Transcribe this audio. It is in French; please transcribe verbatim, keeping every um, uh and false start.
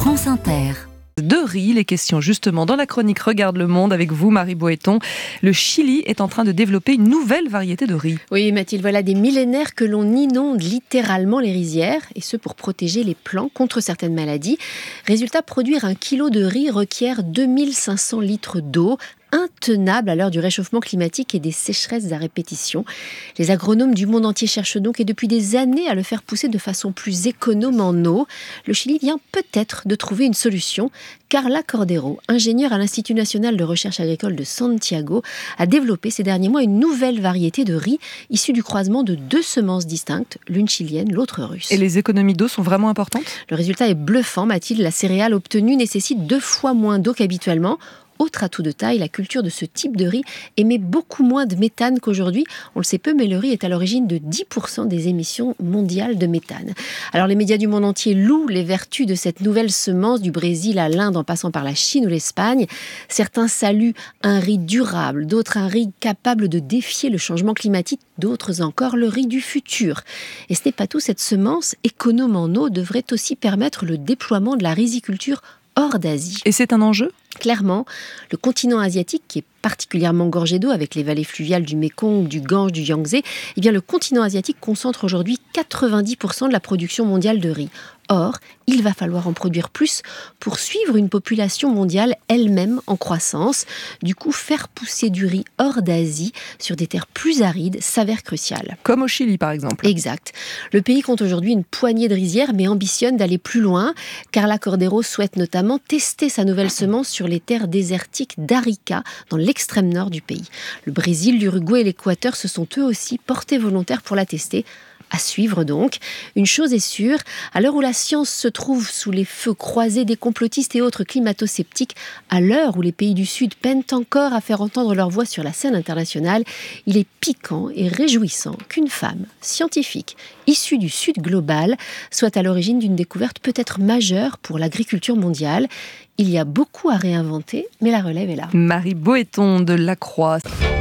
France Inter. De riz, les questions justement dans la chronique Regarde le monde avec vous Marie Boëton. Le Chili est en train de développer une nouvelle variété de riz. Oui Mathilde, voilà des millénaires que l'on inonde littéralement les rizières, et ce pour protéger les plants contre certaines maladies. Résultat, produire un kilo de riz requiert deux mille cinq cents litres d'eau, intenable à l'heure du réchauffement climatique et des sécheresses à répétition. Les agronomes du monde entier cherchent donc et depuis des années à le faire pousser de façon plus économe en eau. Le Chili vient peut-être de trouver une solution. Carla Cordero, ingénieure à l'Institut national de recherche agricole de Santiago, a développé ces derniers mois une nouvelle variété de riz issue du croisement de deux semences distinctes, l'une chilienne, l'autre russe. Et les économies d'eau sont vraiment importantes ? Le résultat est bluffant, Mathilde. La céréale obtenue nécessite deux fois moins d'eau qu'habituellement. Autre atout de taille, la culture de ce type de riz émet beaucoup moins de méthane qu'aujourd'hui. On le sait peu, mais le riz est à l'origine de dix pour cent des émissions mondiales de méthane. Alors les médias du monde entier louent les vertus de cette nouvelle semence, du Brésil à l'Inde en passant par la Chine ou l'Espagne. Certains saluent un riz durable, d'autres un riz capable de défier le changement climatique, d'autres encore le riz du futur. Et ce n'est pas tout, cette semence économe en eau devrait aussi permettre le déploiement de la riziculture hors d'Asie. Et c'est un enjeu ? Clairement, le continent asiatique, qui est particulièrement gorgé d'eau avec les vallées fluviales du Mékong, du Gange, du Yangtze, eh bien le continent asiatique concentre aujourd'hui quatre-vingt-dix pour cent de la production mondiale de riz. Or, il va falloir en produire plus pour suivre une population mondiale elle-même en croissance. Du coup, faire pousser du riz hors d'Asie sur des terres plus arides s'avère crucial. Comme au Chili, par exemple. Exact. Le pays compte aujourd'hui une poignée de rizières, mais ambitionne d'aller plus loin. Carla Cordero souhaite notamment tester sa nouvelle semence sur les terres désertiques d'Arica, dans l'extrême nord du pays. Le Brésil, l'Uruguay et l'Équateur se sont eux aussi portés volontaires pour la tester. À suivre donc. Une chose est sûre, à l'heure où la science se trouve sous les feux croisés des complotistes et autres climato-sceptiques, à l'heure où les pays du Sud peinent encore à faire entendre leur voix sur la scène internationale, il est piquant et réjouissant qu'une femme scientifique issue du Sud global soit à l'origine d'une découverte peut-être majeure pour l'agriculture mondiale. Il y a beaucoup à réinventer, mais la relève est là. Marie Boëton de La Croix.